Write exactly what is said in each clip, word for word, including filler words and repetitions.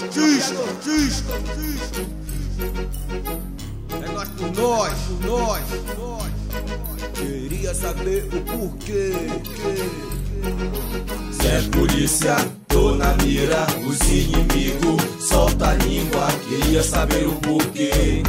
nortista, nortista. É nós por nós, por nós. Queria saber o porquê. Cê é polícia, tô na mira. Os inimigos solta a língua. Queria saber o porquê.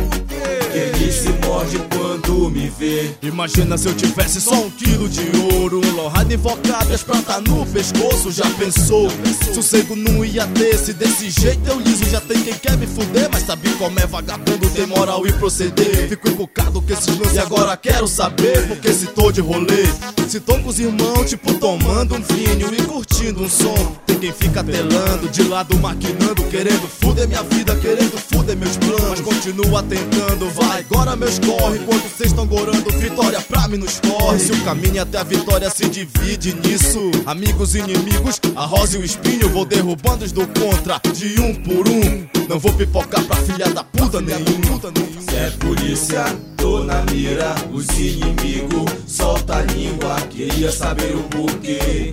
Ele se morde quando me vê. Imagina se eu tivesse só um quilo de ouro, um lorrado invocado e as plantas no pescoço. Já pensou? Sossego não ia ter. Se desse jeito eu liso, já tem quem quer me fuder. Mas sabe como é vagabundo, tem moral e proceder. Fico invocado com esses lances e agora quero saber porque se tô de rolê. Se tô com os irmãos, tipo tomando um vinho e curtindo um som. Tem quem fica telando, de lado maquinando, querendo fuder minha vida, querendo fuder meus planos. Mas continua tentando, vai, agora meus corre. Enquanto cês tão gorando, vitória pra mim nos corre. Se o caminho até a vitória se divide nisso, amigos e inimigos, a rosa e o espinho, vou derrubando os do contra, de um por um. Não vou pipocar pra filha da puta nenhum. Cê é polícia, tô na mira. Os inimigos solta a língua. Queria saber o porquê.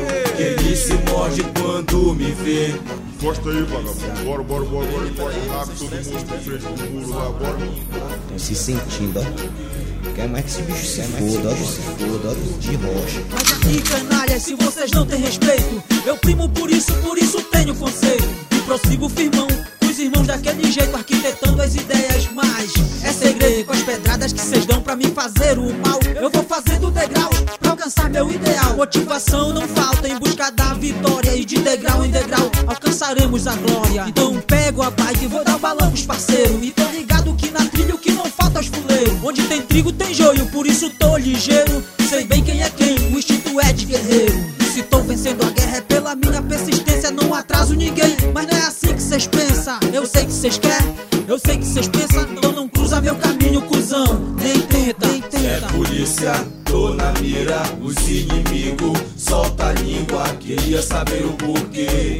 Ele se morde quando me vê. Encosta aí, vagabundo. Bora, bora, bora, bora. Encosta rápido, todo mundo de frente pro muro lá, bora. Tão se sentindo, ó. Quer mais que esse bicho se foda, ó. Se foda, ó. De rocha. Mas aí, canalha, se vocês não têm respeito, eu primo por isso, por isso tenho conceito. E prossigo firmão, os irmãos daquele jeito, arquitetando as ideias. Mas é segredo, com as pedradas que vocês dão pra me fazer o mal, eu vou fazendo degraus pra alcançar meu ideal. Motivação não falta em busca da vitória, e de degrau em degrau alcançaremos a glória. Então pego a bike e vou dar um balão pros parceiros. E tô ligado que na trilha o que não falta é os fuleiros. Onde tem trigo tem joio, por isso tô ligeiro. Sei bem quem é quem, o instinto é de guerreiro. E se tô vencendo a guerra é pela minha persistência. Não atraso ninguém, mas não é assim que cês pensam. Eu sei que cês querem, eu sei que cês pensam. Então não cruza meu caminho, cuzão. Nem tenta, nem tenta. Cê é polícia, tô na mira. Os inimigos solta a língua. Queria saber o porquê.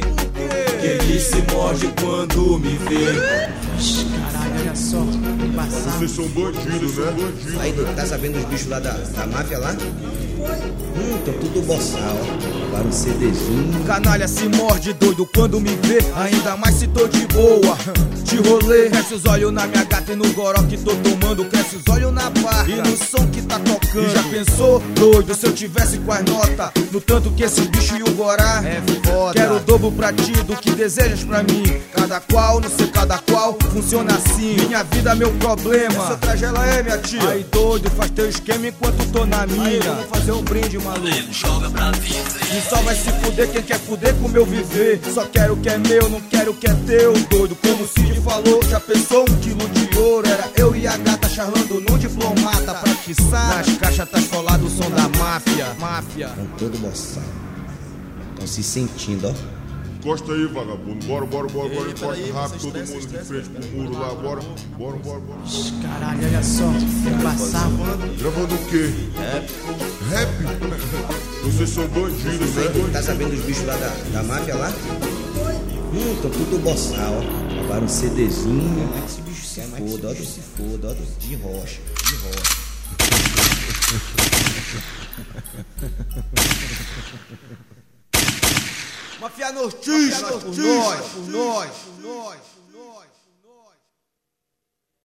Ele se morde quando me vê. Caralho, olha só, embaçado. Vocês são bandidos, né? Bandidos, Aí, tu né? tá sabendo dos bichos lá da, da máfia lá? Hum, tô tudo boçal, ó. Agora um CDzinho. Canalha se morde doido quando me vê, ainda mais se tô de boa. De rolê, cresce os olhos na minha gata e no goró que tô tomando. Cresce os olhos na barra e no som que tá tocando. E já pensou, doido, se eu tivesse com as notas, no tanto que esse bicho e o gorá é foda. Quero o dobro pra ti do que desejas pra mim. Cada qual, não sei cada qual, funciona assim. Minha vida, meu problema, essa tragédia é minha tia. Aí doido, faz teu esquema enquanto tô na minha. Aí, vamos fazer um brinde, maluco. Joga pra vida. E só vai se fuder quem quer fuder com meu viver. Só quero o que é meu, não quero o que é teu, doido. Como o Cid falou, já pensou um quilo de ouro? Era eu e a gata charlando num diplomata. Pra atiçar nas caixas tá esfolado o som da máfia. Máfia. Tão todo boçal. Tão se sentindo, ó. Encosta aí, vagabundo. Bora, bora, bora, bora. Encosta rápido, todo mundo de frente pro muro lá, bora. Bora, bora, bora. Caralho, olha só, embaçado. Gravando o quê? Rap. Rap? Vocês são bandidos, Aí, tu né? tá sabendo dos bichos lá da, da máfia lá? Hum, tô tudo boçal, ó. Agora um CDzinho. Quer mais que esse bicho se foda, ó. Se foda, ó. De rocha. De rocha. Mafia nortista, por nós, por nós, por nós.